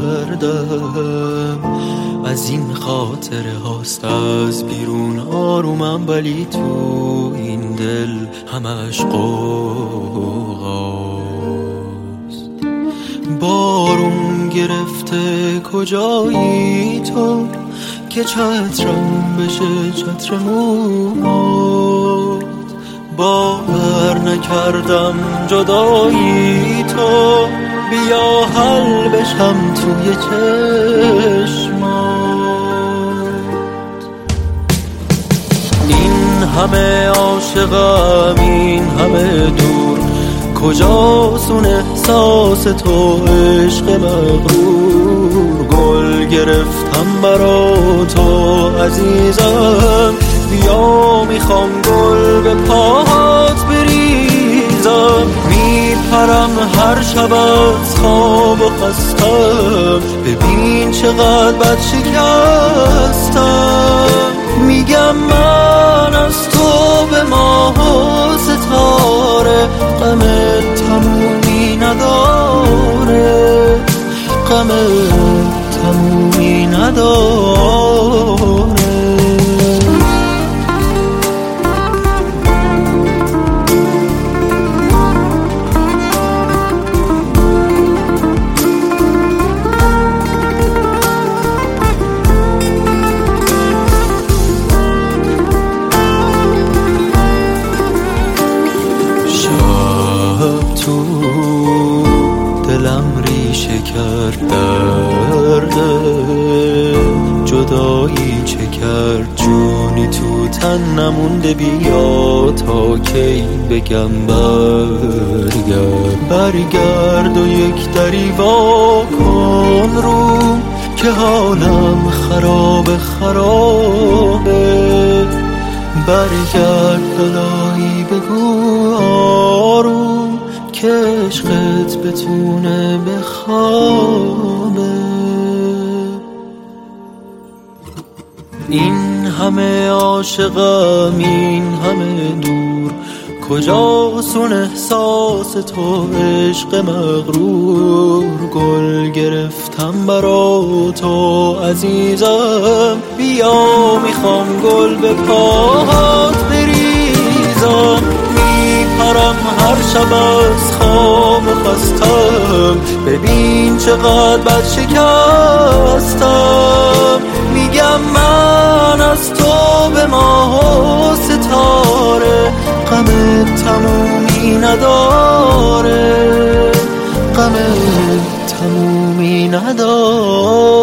کردم. از این خاطره هاست از بیرون آرومم، ولی تو این دل همش قوقاست. بارون گرفته کجایی تو که چترم بشه چتر موهات؟ باور نکردم جدایی تو، بیا حل بشم توی چشمات. این همه عاشقم این همه دور، کجاست اون احساس تو عشق مغرور؟ گل گرفتم برا تو عزیزم، بیا میخوام گل به پاهات بریزم. میپرم هر شب از خواب و خستم، ببین چقدر بد شکستم. میگم من از تو به ماه و ستاره، غمت تمومی نداره، غمت تمومی نداره. دلم ریشه کرد درده، جدایی چه کرد جونی تو تن نمونده. بیا تا کی بگم برگرد و یک دری وا کن رو، که حالم خرابه. برگرد دلایی بگو آروم، که عشقت بتونه بخوابه. این همه عاشقم این همه دور، کجاست اون احساس تو عشق مغرور؟ گل گرفتم برا تو عزیزم، بیا میخوام گل به پاهات بریزم. میپرم هر شب از خواب و خستم، ببین چقدر بد شکستم. میگم من از تو به ماه و ستاره، غمت تمومی نداره، غمت تمومی نداره.